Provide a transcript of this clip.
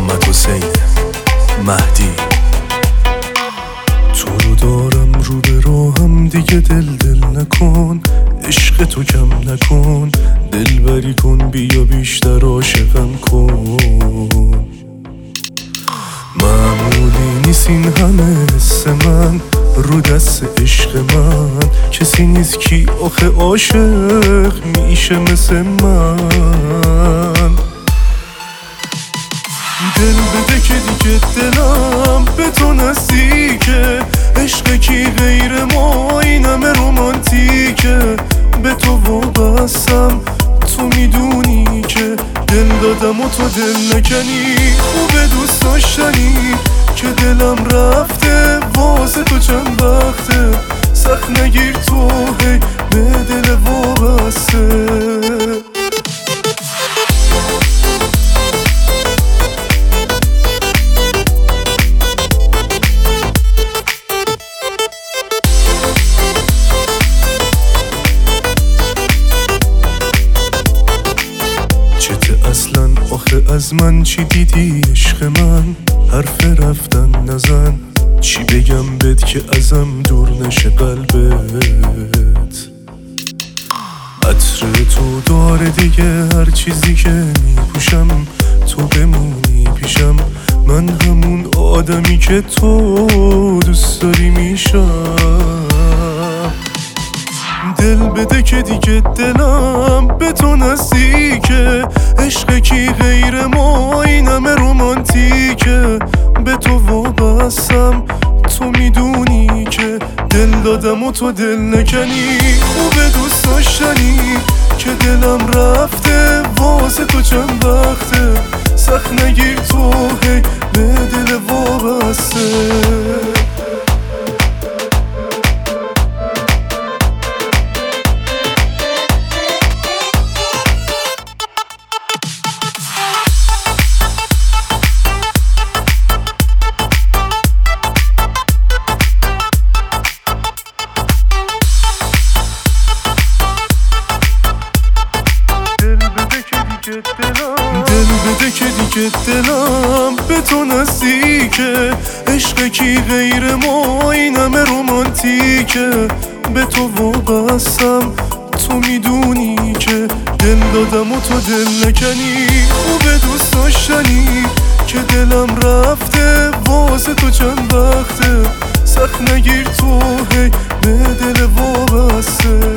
محمد حسین مهدی. تو رو دارم رو به راهم، دیگه دل نکن، عشق تو کم نکن، دلبری کن، بیا بیشتر عاشقم کن. معمولی نیست این همه حس من رو دست عشق من، کسی نیست کی آخه عاشق میشه مثل من. دل بده که دیگه دلم به تو نزدیکه، عشق کی غیر ما این همه رومانتیکه، به تو وابستم تو میدونی که دل دادم و تو دل نکنی، خوبه دوست داشتنی که دلم رفته واسه تو چند وقته، سخت نگیر تو هی به دل وابسته. اصلا آخه از من چی دیدی عشق من، حرف رفتن نزن، چی بگم بهت که ازم دور نشه قلبت. عطر تو داره دیگه هر چیزی که میپوشم، تو بمونی پیشم، من همون آدمی که تو دوست داری میشم. دل بده که دیگه دلم به تو نزدیکه، عشق کی غیر ما این همه رومانتیکه، به تو وابستم تو میدونی که دل دادم و تو دل نکنی، خوبه دوست داشتنی که دلم رفته واسه تو چند وقته، سخت نگیر تو هی به دل وابسته. دل بده که دیگه دلم به تو نزدیکه، عشق کی غیر ما این همه رومانتیکه، به تو وابستم تو میدونی که دل دادم و تو دل نکنی، خوبه دوست داشتنی که دلم رفته واسه تو چند وقته، سخت نگیر تو هی به دل وابسته.